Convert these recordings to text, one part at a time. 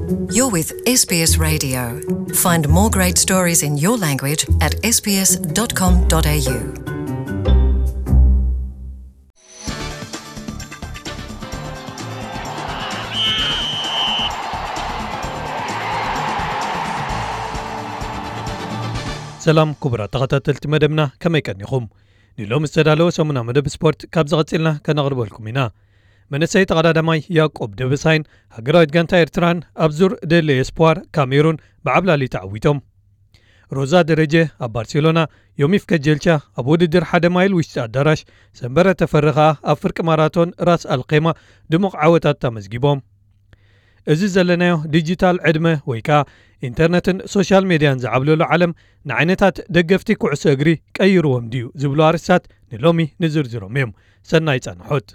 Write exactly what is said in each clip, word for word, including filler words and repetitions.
You're with S B S Radio. Find more great stories in your language at s b s dot com dot a u. سلام كبرى تغطت مدبنا كما يكنيكم نلوم استدالو سمنا مدب سبورت كابز غتسلنا كنغربو لكم هنا منسي تقداماي ياقوب دبساين هاجرايت غانتا إرتران أبزور ديلي إسبوار كاميرون بعبلا لتعويتهم روزا درجة أب برشلونة يومي فكجلشة أبو دير حدا مايل ويشتا دراش سنبرة تفرغها أفريق ماراثون راس القيمة دموق عوتات تمزجيبهم إزي زلنايو ديجيتال عدمة ويكا إنترنتن سوشيال ميديان زعبلو العالم نعينتات دقفتي كوعسو أجري كأيروهم ديو زبلو عرسات نلومي نزرزرو ميم سنايتان حوت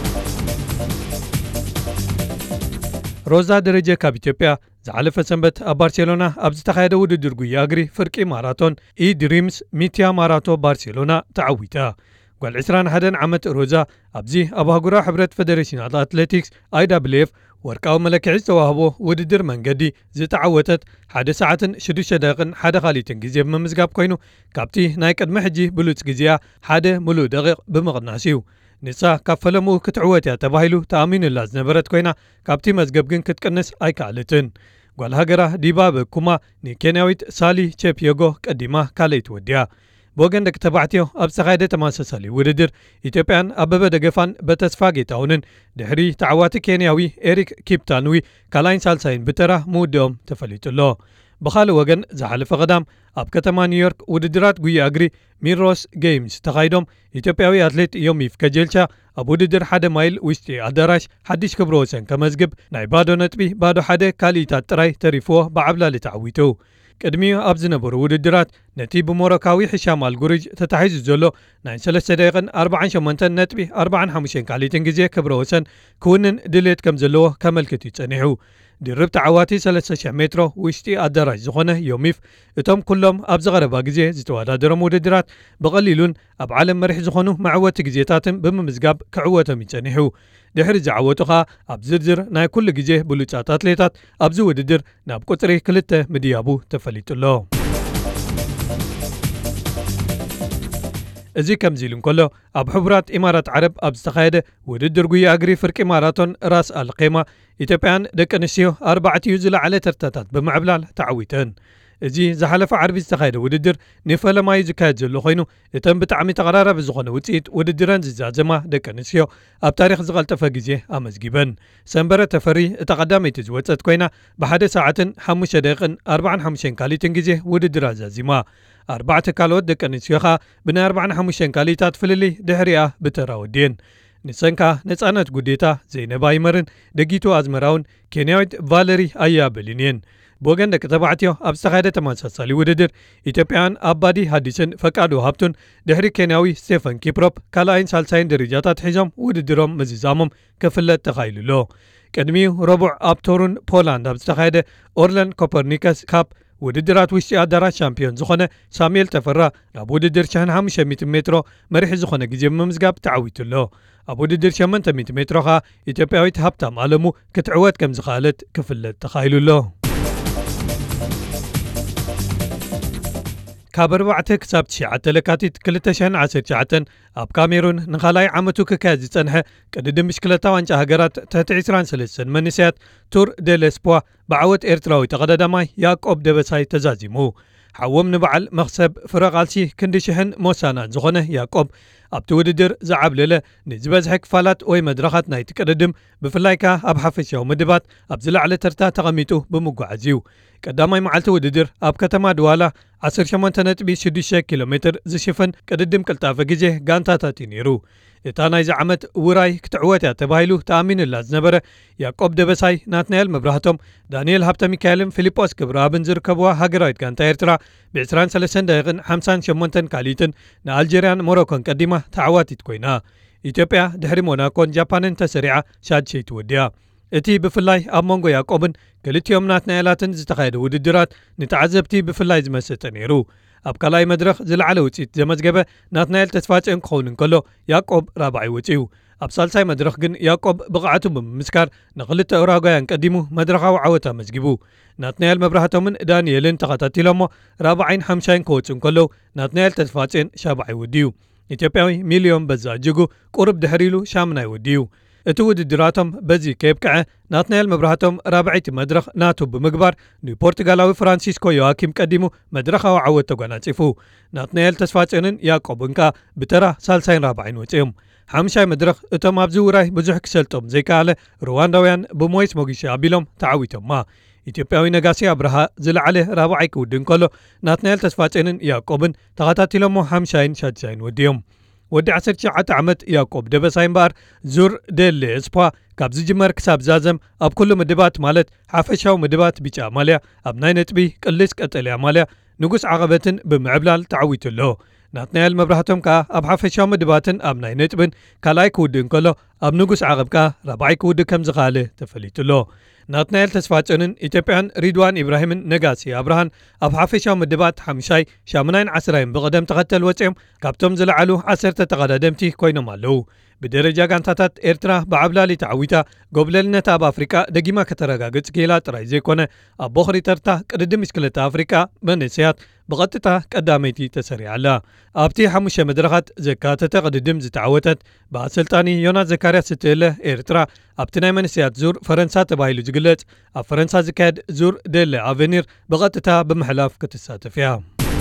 روزا درجة كاب إثيوبيا زعلفة سنبت أب برشلونة أبز تخيدة وددر قوية أجري فرقي ماراثون إي دريمز ميتيا ماراثون برشلونة تعويتا قال عسران حدن عمت روزا أبزي أبها قرا حبرت فدريشن أتلتيكس أي دبليف وركاو ملكي توهبو وددر منقدي زي تعوتت حدا ساعة شدوش دقن حدا خالي تنجزي بممزقاب كوينو كابتي نايك أدمحجي بلوت جزيا حدا ملو دقيق بمغناسيو نسا كفلمو كتعوتيا تباهيلو تأمين اللاز نبرت كوينا كابتي مزقبقن كتكنس أي كالتن قال هاجرا ديباب كوما ني كينيويت سالي تشيب يوغو كديما كاليت وديا بوغن دك تبعتيو أب سغايدة تماسسالي وددر إثيوبيان أبابا دقفان بتسفاقي تاونن دحري تعواتي كينياوي إريك كيبتانوي كالاين سالساين بترا مودوم تفليت الله بخال وغن زحلف غدام أب كتما نيويورك وددرات قوية أجري ميروس جيمز تقايدهم إثيوبياوي أتليت يومي في كجلشة أبو ددر حدا مايل ويشتي أدراش حدش كبروسن كمزقب نايبادو نتبي بادو حدا كاليتات تراي تريفوه بعبلا لتعويتو قدمي أبز نبر وددرات نتي بموروكاوي حشام الجورج تتحيز زلو ناين سلسة دقيقة أربعين شمنتن نتبي أربعين حمشين كالي تنجزيه كبروسن كونن دليت كم زلوه كمل كتي تسنحو درب تعواتي سلسة شح مترو ويشتي أدراج زخونه يوميف اتم كلهم أبز غربا جزيه زتوادا درم وددرات بغليلون أب عالم مريح زخونه معوات جزيتاتم بممزقاب كعواتهم يتسنحو دحر زعوتها أب زرزر ناي كل جزيه بلوتشاتات ليتات أبز وددر ناب كتري كلته مديابو تفليت الله ازي كم زيلون كله اب حبرات امارات عرب اب استخايده وددر قوي اجري فرق ماراثون راس القيمه إثيوبيان دكنسيو أربعة يوزل على ترتاتات بمعبلال تعويتن ازي زحلف عربي استخايده وددر نفله ما يزكاج زلو خينو يتم بتعمي تقرارب زخونه وصيت وددران زازما دكنسيو اب تاريخ زغل تفغيزه امزغيبن سنبره تفري تقدامي تزوصت كوينا بحد ساعه خمسة دقيقه أربعة وخمسين كالي تنجزه وددر زازما أربعة كالوت دكنسيوخا بنا أربعة وخمسين كاليتات فللي دحريا بتراودين نسنكا نصانت غديتا زينب ايمرن دغيتو ازمراون كينيويت فاليري ايا بلينين بوغن دك تبعتيو ابستخايده تمانسالي وددر إثيوبيان ابادي حديثن فقادو هابتون دحري كينياوي ستيفن كيبروب كالاين سالساين درجاتات حزام وددروم مزيزامم كفلت تخايللو قدمي ربع ابتورن بولاند ابستخايده اورلان كوبرنيكاس كاب وددرات وشي أدارات شامبيون زخونه ساميل تفرا أبو ددر شهن حمشة مئة متر مريح زخونه جزء ممزقاب تعويت له أبو ددر شمن تمئة متر خا إثيوبياوي هبتا معلمو كتعوات كم زخالت كفلت تخيل له كابر بعتك سبت شيعة لكاتيت كلتا شهن عشر شعة أب كاميرون نخلاي عمتو ككازي تنها كدد مشكلة وانجا هجرات تحت عسران سلسن منسيات تور دي لسبوا بعوت إرتراوي تقداماي ياقوب دبساي تزازيمو حوم نبعل مخسب فرغالسي كندي شهن موسانا زخونه ياقوب أب توددر زعب لله نزبز حك فالات وي مدرخات نايت كردم بفلايكا أب حفش يوم مدبات أب زلع على ترتا تغميتو بمقعزيو قداماي معلت وددر أب كتما دوالا عصر شمان تنتبي شديشة كيلومتر زشفن كردم كالتافة جيه غانتا تينيرو إتانا إذا عمت وراي كتعواتي تبايلو تأمين اللاز نبرة ياقوب دبساي ناتنيل مبرهتم دانيال هابتا ميكالم فيليبوس كبرابن زركبوا هاجرايت غانتا إرترا بعسران سلسن دايغن حمسان شمونتن كاليتن نا ألجيريان موروكون قديمة تعواتي تكوينا إثيوبيا دحري موناكون جابانن تسريعة شاد شي توديا اتي بفلاي اب مونغو ياقوبن كلتيوم ناتنيلاتن زتخايد وددرات نتعذبتي بفلاي زمسته نيرو أب كلاي مدرخ زلعله وتيت زمزجبه ناتنيل تتفاجئن كونن كله ياقوب رابعي وتيو ኣብ ሳልሳይ መድረኽ ግን ያዕቆብ ብቕዓቱ ብምምስካር ንኽልተ ኡራጓያን ቀዲሙ መድረኻዊ ዓወታ መዝጊቡ ናትናኤል መብራህቶምን ዳንኤልን ተኸታቲሎሞ ራብዓይን ሓምሻይን ክወፁን ከለዉ ናትናኤል ተስፋፅን ሻብዓይ ውድዩ ኢትዮጵያዊ ሚልዮን በዛ እጅጉ ቁርብ ድሕሪሉ ሻምናይ ውድዩ እቲ ውድድራቶም በዚ ከይብቅዐ ናትናኤል መብራህቶም ራብዒቲ መድረኽ ናቱ ብምግባር ንፖርቱጋላዊ ፍራንሲስኮ ዮዋኪም ቀዲሙ መድረኻዊ ዓወት ተጓናፂፉ ናትናኤል ተስፋፅንን ያዕቆብን ከ ብተራ ሳልሳይን ራብዓይን ወፂኦም ሓምሻይ መድረኽ እቶም ኣብዚ ውራይ ብዙሕ ክሰልጦም ዘይከኣለ ሩዋንዳውያን ብሞይስ ሞጊሻ ኣቢሎም ተዓዊቶማ ኢትዮጵያዊ ነጋሲ ኣብርሃ ዝለዓለ ራብዓይ ክውድን ከሎ ናትናኤል ተስፋፅንን ያዕቆብን ተኸታቲሎሞ ሓምሻይን ሻድሻይን ወዲዮም ወዲ ዓሰርተ ትሽዓተ ዓመት ያዕቆብ ደበሳይ እምበኣር ዙር ደሌ እስፖ ካብ ዝጅመር ክሳብ ዛዘም ኣብ ኩሉ ምድባት ማለት ሓፈሻዊ ምድባት ቢጫ ማልያ ኣብ ናይ ነጥቢ ቅልስ ቀጠልያ ማልያ ንጉስ ዓቐበትን ብምዕብላል ተዓዊቱ ኣሎ ናትናኤል መብራህቶም ከኣ ኣብ ሓፈሻዊ ምድባትን ኣብ ናይ ነጥብን ካልኣይ ክውድእን ከሎ ኣብ ንጉስ ዓቐብ ከኣ ራብዓይ ክውድእ ከም ዝኸኣለ ተፈሊጡሎ ናትናኤል ተስፋፅንን ኢትዮጵያን ሪድዋን ኢብራሂምን ነጋሲ ኣብርሃን ኣብ ሓፈሻዊ ምድባት ሓምሻይ ሻምናይን ዓስራይን ብቕደም ተኸተል ወፂኦም ካብቶም ዝለዓሉ ዓሰርተ ተቐዳደምቲ ኮይኖም ኣለዉ ብደረጃ ጋንታታት ኤርትራ ብዓብላሊ ተዓዊታ ጎብለልነት ኣብ ኣፍሪቃ ደጊማ ከተረጋግጽ ጌላ ጥራይ ዘይኮነ ኣብ ቦኽሪ ተርታ ቅድድም ምስክለታ ኣፍሪቃ መንእሰያት ብቐጥታ ቀዳመይቲ ተሰሪዓ ኣላ ኣብቲ ሓሙሽተ መድረኻት ዘካተተ ቅድድም ዝተዓወተት ብኣሰልጣኒ ዮናስ ዘካርያስ ዝተለ ኤርትራ ኣብቲ ናይ መንእሰያት ዙር ፈረንሳ ተባሂሉ ዝግለጽ ኣብ ፈረንሳ ዝካየድ ዙር ደለ ኣቨኒር ብቐጥታ ብምሕላፍ ክትሳተፍ እያ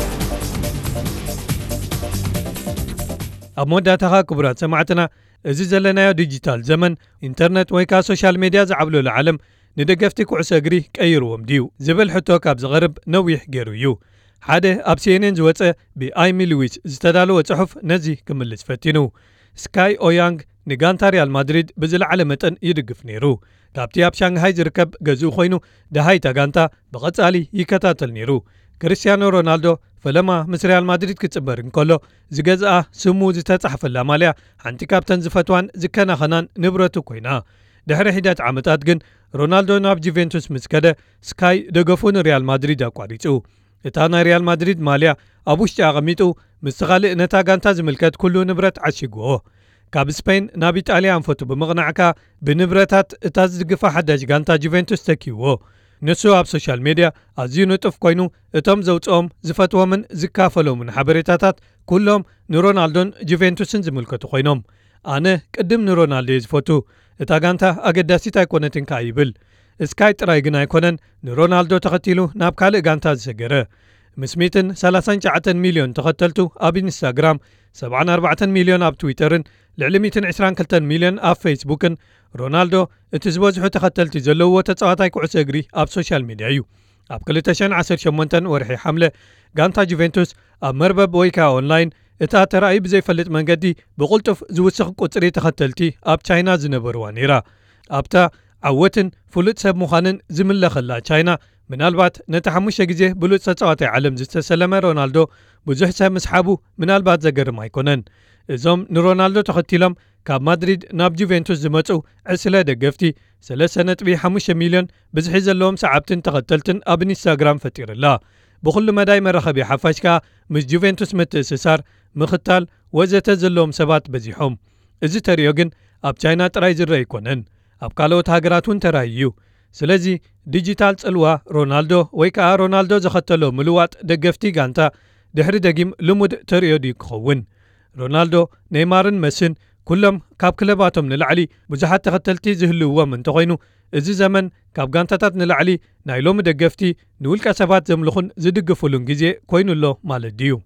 ኣብ መወዳእታኻ ክቡራት ሰማዕትና እዚ ዘለናዮ ዲጂታል ዘመን ኢንተርኔት ወይ ከዓ ሶሻል ሜድያ ዝዓብለሉ ዓለም ንደገፍቲ ኩዕሶ እግሪ ቀይርዎም ድዩ ዝብል ሕቶ ካብ ዝቐርብ ነዊሕ ገይሩ እዩ ሓደ ኣብ ሲኤንኤን ዝወፀ ብኣይሚ ሉዊስ ዝተዳለወ ጽሑፍ ነዚ ክምልስ ፈቲኑ ስካይ ኦያንግ ንጋንታ ሪያል ማድሪድ ብዝለዓለ መጠን ይድግፍ ነይሩ ካብቲ ኣብ ሻንግሃይ ዝርከብ ገዝኡ ኮይኑ ደሃይታ ጋንታ ብቐጻሊ ይከታተል ነይሩ ክርስቲያኖ ሮናልዶ ፈለማ ምስ ሪያል ማድሪድ ክጽበር እንከሎ ዝገዝኣ ስሙ ዝተጻሕፈላ ማልያ ሓንቲ ካብተን ዝፈትዋን ዝከናኸናን ንብረቱ ኮይና ድሕሪ ሒደት ዓመታት ግን ሮናልዶ ናብ ጁቬንቱስ ምስ ከደ ስካይ ደገፉ ንሪያል ማድሪድ ኣቋሪጹ እታ ናይ ሪያል ማድሪድ ማልያ ኣብ ውሽጢ ኣቐሚጡ ምስ ካልእ ነታ ጋንታ ዝምልከት ኩሉ ንብረት ዓሽግዎ ካብ ስፔን ናብ ኢጣልያ አንፈቱ ብምቕናዕካ ብንብረታት እታ ዝድግፋ ሓዳሽ ጋንታ ጁቬንቱስ ተኪይዎ ንሱ ኣብ ሶሻል ሜድያ ኣዝዩ ንጡፍ ኮይኑ እቶም ዘውፅኦም ዝፈትዎምን ዝካፈሎምን ሓበሬታታት ኩሎም ንሮናልዶን ጁቬንቱስን ዝምልከቱ ኮይኖም ኣነ ቅድም ንሮናልዶ ዝፈቱ እታ ጋንታ ኣገዳሲት ኣይኮነትን ከ ይብል እስካይ ጥራይ ግን ኣይኮነን ንሮናልዶ ተኸቲሉ ናብ ካልእ ጋንታ ዝሰገረ ምስ ሚእትን ሰላሳን ሸውዓተ ሚልዮን ተኸተልቱ ኣብ ኢንስታግራም ሰብዓን ኣርባዕተ ሚልዮን ኣብ ትዊተርን ልዕሊ ሚእትን ዒስራን ክልተ ሚልዮን ኣብ ፌስቡክን ሮናልዶ እቲ ዝበዝሑ ተኸተልቲ ዘለውዎ ተጻዋታይ ኩዕሶ እግሪ ኣብ ሶሻል ሚድያ እዩ ኣብ ክልተ ሽሕን ዓሰርተ ሸሞንተን ወርሒ ሓምለ ጋንታ ጁቬንቱስ ኣብ መርበብ ወይ ከዓ ኦንላይን እታ ተራእዩ ብዘይፈልጥ መንገዲ ብቁልጡፍ ዝውስኽ ቁፅሪ ተኸተልቲ ኣብ ቻይና ዝነበርዋ ነይራ ኣብታ ዓወትን ፍሉጥ ሰብ ምዃንን ዝምለኸላ ቻይና ምናልባት ነቲ ሓሙሽተ ግዜ ብሉጥ ተጻዋታይ ዓለም ዝተሰለመ ሮናልዶ ብዙሕ ሰብ ምስሓቡ ምናልባት ዘገርም ኣይኮነን እዞም ንሮናልዶ ተኸቲሎም ካብ ማድሪድ ናብ ጁቬንቱስ ዝመፁ ዕስለ ደገፍቲ ሰለስተ ነጥቢ ሓሙሽተ ሚልዮን ብዝሒ ዘለዎም ሰዓብትን ተኸተልትን ኣብ ኢንስታግራም ፈጢርላ ብኩሉ መዳይ መራኸቢ ሓፋሽካ ምስ ጁቬንቱስ ምትእስሳር ምኽታል ወዘተ ዘለዎም ሰባት በዚሖም እዚ ተሪዮ ግን ኣብ ቻይና ጥራይ ዝረአ ኣይኮነን ኣብ ካልኦት ሃገራት እውን ተራእዩ ስለዚ ዲጂታል ጽልዋ ሮናልዶ ወይ ከዓ ሮናልዶ ዘኸተሎ ምልዋጥ ደገፍቲ ጋንታ ድሕሪ ደጊም ልሙድ ተሪዮ ድዩ ክኸውን ሮናልዶ ኔይማርን መስን ኩሎም ካብ ክለባቶም ንላዕሊ ብዙሓት ተኸተልቲ ዝህልውዎም እንተኾይኑ እዚ ዘመን ካብ ጋንታታት ንላዕሊ ናይ ሎሚ ደገፍቲ ንውልቀ ሰባት ዘምልኹን ዝድግፉሉን ግዜ ኮይኑሎ ማለት ድዩ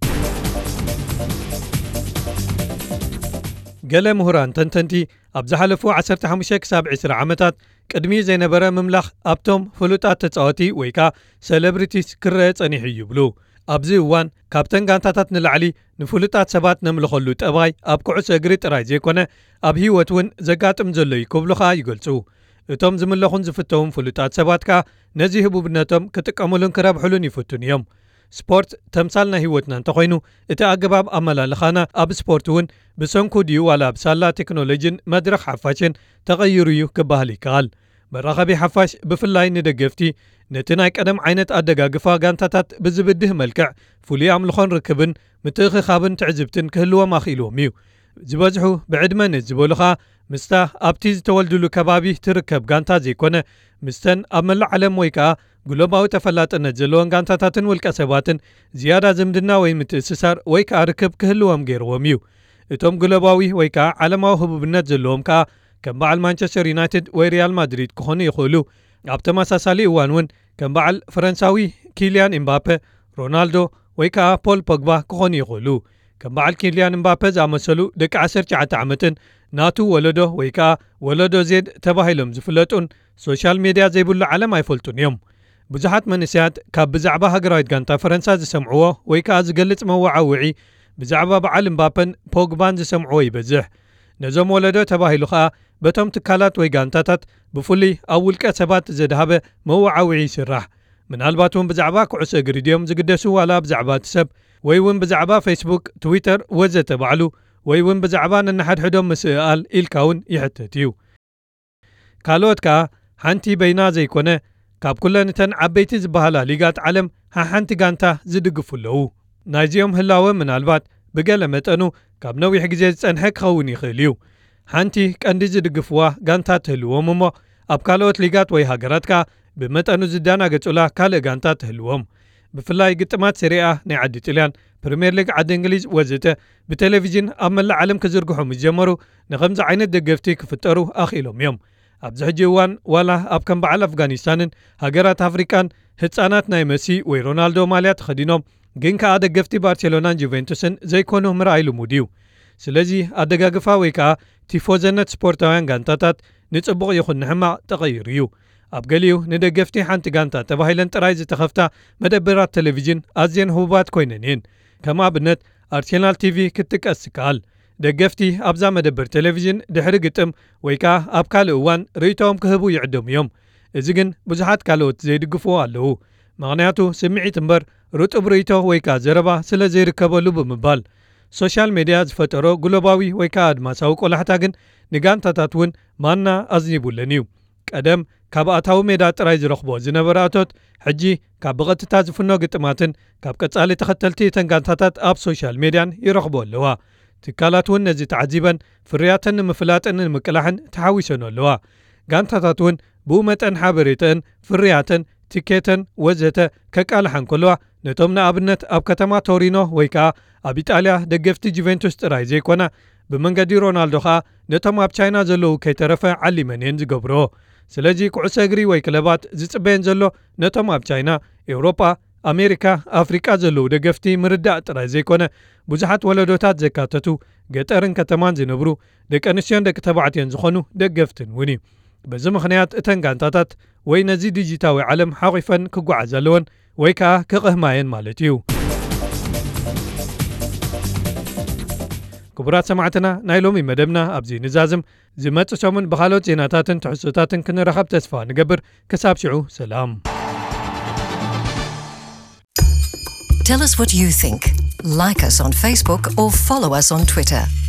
ገለ ምሁራን ተንተንቲ ኣብ ዝሓለፉ ዓሰርተ ሓሙሽተ ክሳብ ዒስራ ዓመታት ቅድሚ ዘይነበረ ምምላኽ ኣብቶም ፍሉጣት ተጻወቲ ወይ ከዓ ሴሌብሪቲስ ክረአ ጸኒሑ ይብሉ ኣብዚ እዋን ካብተን ጋንታታት ንላዕሊ ንፍሉጣት ሰባት ነምልኸሉ ጠባይ ኣብ ኩዕሶ እግሪ ጥራይ ዘይኮነ ኣብ ህይወት እውን ዘጋጥም ዘሎ እዩ ክብሉ ከዓ ይገልጹ እቶም ዝምለኹን ዝፍተውን ፍሉጣት ሰባት ከዓ ነዚ ህቡብነቶም ክጥቀሙሉን ክረብሑሉን ይፍቱን እዮም ስፖርት ተምሳል ናይ ህይወትና እንተኾይኑ እቲ ኣገባብ ኣመላልኻና ኣብ ስፖርት እውን ብሰንኩ ድዩ ዋላ ብሳላ ቴክኖሎጂን መድረኽ ሓፋሽን ተቐይሩ እዩ ክበሃል ይከኣል መራኸቢ ሓፋሽ ብፍላይ ንደገፍቲ ነቲ ናይ ቀደም ዓይነት ኣደጋግፋ ጋንታታት ብዝብድህ መልክዕ ፍሉይ ኣምልኾን ርክብን ምትእኽኻብን ትዕዝብትን ክህልዎም ኣኽኢልዎም እዩ ዝበዝሑ ብዕድመ ንዝበሉ ኸኣ ምስታ ኣብቲ ዝተወልድሉ ከባቢ ትርከብ ጋንታ ዘይኮነ ምስተን ኣብ መላእ ዓለም ወይ ከዓ ግሎባዊ ተፈላጥነት ዘለዎን ጋንታታትን ውልቀ ሰባትን ዝያዳ ዝምድና ወይ ምትእስሳር ወይ ከዓ ርክብ ክህልዎም ገይርዎም እዩ። እቶም ግሎባዊ ወይ ከዓ ዓለማዊ ህቡብነት ዘለዎም ከዓ ከም በዓል ማንቸስተር ዩናይትድ ወይ ሪያል ማድሪድ ክኾኑ ይኽእሉ። ኣብ ተመሳሳሊ እዋን እውን ከም በዓል ፈረንሳዊ ኪልያን ኤምባፔ፣ ሮናልዶ ወይ ከዓ ፖል ፖግባ ክኾኑ ይኽእሉ። ከም በዓል ኪልያን ኤምባፔ ዝኣመሰሉ ደቂ ዓሰርተ ትሽዓተ ዓመትን ናቱ ወለዶ ወይ ከዓ ወለዶ ዜድ ተባሂሎም ዝፍለጡን ሶሻል ሜድያ ዘይብሉ ዓለም ኣይፈልጡን እዮም። ብዙሓት መንእሰያት ካብ ብዛዕባ ሃገራዊት ጋንታ ፈረንሳ ዝሰምዕዎ ወይ ከዓ ዝገልጽ መወዓውዒ ብዛዕባ በዓል ኤምባፔን ፖግባን ዝሰምዕዎ ይበዝሕ። ነዞም ወለዶ ተባሂሉ ከዓ በቶም ትካላት ወይ ጋንታታት ብፍሉይ ኣብ ውልቀ ሰባት ዘድሃበ መወዓውዒ ይስራሕ። ምናልባት እውን ብዛዕባ ኩዕሶ እግሪ ድዮም ዝግደሱ ዋላ ብዛዕባ እቲ ሰብ ወይ እውን ብዛዕባ ፌስቡክ፣ ትዊተር ወዘተ ባዕሉ ወይ እውን ብዛዕባ ነናሓድሕዶም ምስእኣል ኢልካ እውን ይሕተት እዩ። ካልኦት ከዓ ሓንቲ በይና ዘይኮነ ካብ ኩለን እተን ዓበይቲ ዝበሃላ ሊጋት ዓለም ሓንቲ ጋንታ ዝድግፉ ኣለዉ። ናይዚኦም ህላወ ምናልባት ብገለ መጠኑ ካብ ነዊሕ ግዜ ዝጸንሐ ክኸውን ይኽእል እዩ። ሓንቲ ቀንዲ ዝድግፍዋ ጋንታ ትህልዎም እሞ ኣብ ካልኦት ሊጋት ወይ ሃገራት ከዓ ብመጠኑ ዝዳናገጹላ ካልእ ጋንታ ትህልዎም። ብፍላይ ግጥማት ሴሪኣ ናይ ዓዲ ጣልያን፣ ፕሪምየር ሊግ ዓዲ እንግሊዝ ወዘተ ብቴሌቪዥን ኣብ መላእ ዓለም ክዝርግሑ ምስ ጀመሩ ንኸምዚ ዓይነት ደገፍቲ ክፍጠሩ ኣኽኢሎም እዮም። ኣብዚ ሕጂ እዋን ዋላ ኣብ ከም በዓል ኣፍጋኒስታንን ሃገራት ኣፍሪቃን ህፃናት ናይ መሲ ወይ ሮናልዶ ማልያ ተኸዲኖም ግን ከዓ ደገፍቲ ባርሴሎናን ጁቬንቱስን ዘይኮኑ ምርኣይ ልሙድ እዩ። ስለዚ ኣደጋግፋ ወይ ከዓ ቲፎዘነት ስፖርታውያን ጋንታታት ንጽቡቕ ይኹን ንሕማቕ ተቐይሩ እዩ። ኣብ ገሊኡ ንደገፍቲ ሓንቲ ጋንታ ተባሂለን ጥራይ ዝተኸፍታ መደበራት ቴሌቪዥን ኣዝየን ህቡባት ኮይነን እየን። ከም ኣብነት ኣርሴናል ቲቪ ክትጥቀስ ይከኣል። ደገፍቲ ኣብዛ መደበር ቴሌቪዥን ድሕሪ ግጥም ወይ ከዓ ኣብ ካልእ እዋን ርእይቶኦም ክህቡ ይዕደሙ እዮም። እዚ ግን ብዙሓት ካልኦት ዘይድግፍዎ ኣለዉ። ምኽንያቱ ስምዒት እምበር ርጡብ ርእይቶ ወይ ከዓ ዘረባ ስለ ዘይርከበሉ ብምባል ሶሻል ሜድያ ዝፈጠሮ ግሎባዊ ወይ ከዓ ኣድማሳዊ ቆላሕታ ግን ንጋንታታት እውን ማና ኣዝኒቡለን እዩ። ቀደም ካብ ኣታዊ ሜዳ ጥራይ ዝረኽቦ ዝነበረ እቶት ሕጂ ካብ ብቐጥታ ዝፍኖ ግጥማትን ካብ ቀጻሊ ተኸተልቲ እተን ጋንታታት ኣብ ሶሻል ሜድያን ይረኽቦ ኣለዋ። ትካላት እውን ነዚ ተዓዚበን ፍርያትን ንምፍላጥን ንምቅላሕን ተሓዊሰን ኣለዋ። ጋንታታት እውን ብኡ መጠን ሓበሬተን ፍርያትን ቲኬተን ወዘተ ከቃልሓን ከለዋ ነቶም ንኣብነት ኣብ ከተማ ቶሪኖ ወይ ከዓ ኣብ ኢጣልያ ደገፍቲ ጁቬንቱስ ጥራይ ዘይኮና ብመንገዲ ሮናልዶ ከዓ ነቶም ኣብ ቻይና ዘለዉ ከይተረፈ ዓሊመን እየን ዝገብሮ። ስለዚ ኩዕሶ እግሪ ወይ ክለባት ዝጽበየን ዘሎ ነቶም ኣብ ቻይና፣ ኤውሮጳ፣ ኣሜሪካ፣ ኣፍሪቃ ዘለዉ ደገፍቲ ምርዳእ ጥራይ ዘይኮነ ብዙሓት ወለዶታት ዘካተቱ ገጠርን ከተማን ዝነብሩ ደቂ ኣንስትዮን ደቂ ተባዕትዮን ዝኾኑ ደገፍትን እውን እዩ። በዚ ምኽንያት እተን ጋንታታት ወይ ነዚ ዲጂታዊ ዓለም ሓቒፈን ክጓዓዝ ኣለወን ወይ ከዓ ክቕህማየን ማለት እዩ። ክቡራት ሰማዕትና ናይ ሎሚ መደብና ኣብዚ ንዛዝም ዝመጽእ ሰሙን ብኻልኦት ዜናታትን ትሕዝቶታትን ክንረኸብ ተስፋ ንገብር። ክሳብ ሽዑ ሰላም። Tell us what you think. Like us on Facebook or follow us on Twitter.